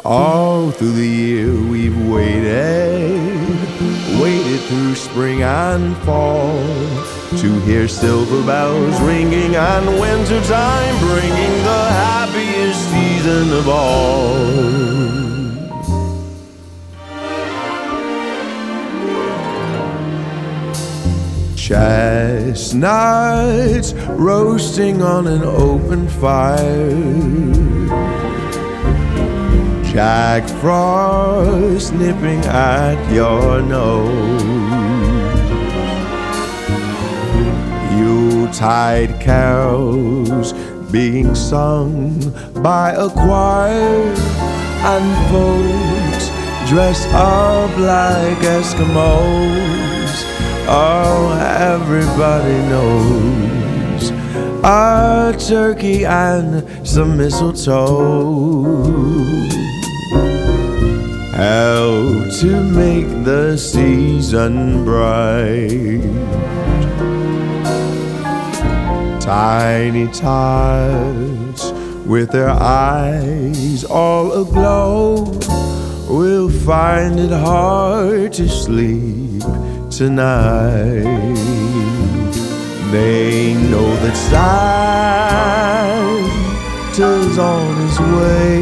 All through the year we've waited through spring and fall to hear silver bells ringing and winter time bringing the happiest season of all. Chestnuts roasting on an open fire, Jack Frost nipping at your nose, Yuletide carols being sung by a choir, and folks dressed up like Eskimos. Oh, everybody knows a turkey and some mistletoe help to make the season bright. Tiny tots with their eyes all aglow will find it hard to sleep tonight. They know that Santa's on his way.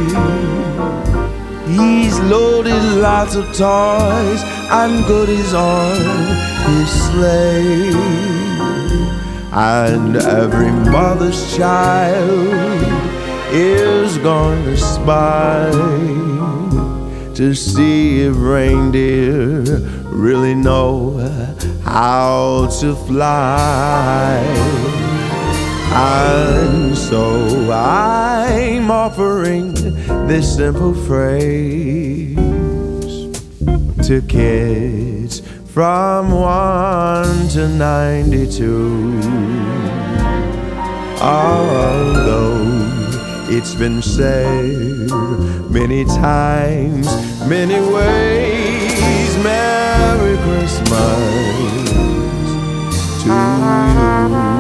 He's loaded lots of toys and goodies on his sleigh, and every mother's child is going to spy to see if reindeer really know how to fly. And so I'm offering this simple phrase to kids from 1 to 92. Although it's been said many times, many ways, Merry Christmas to you.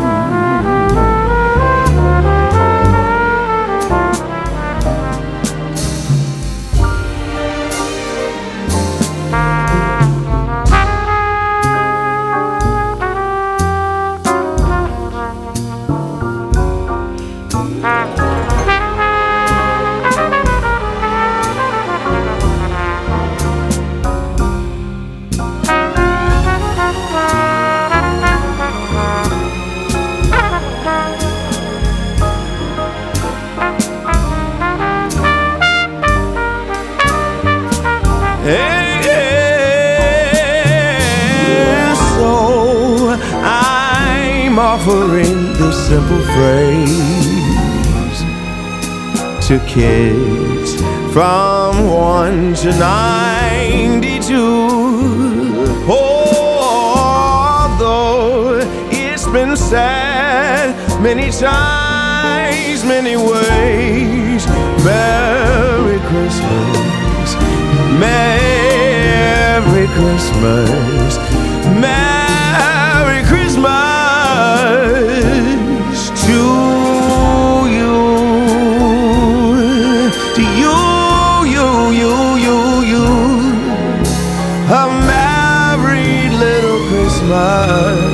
So I'm offering this simple phrase to kids from 1 to 92. Although it's been said many times, many ways, Merry Christmas, Merry Christmas, Merry Christmas to you, to you, you, a merry little Christmas.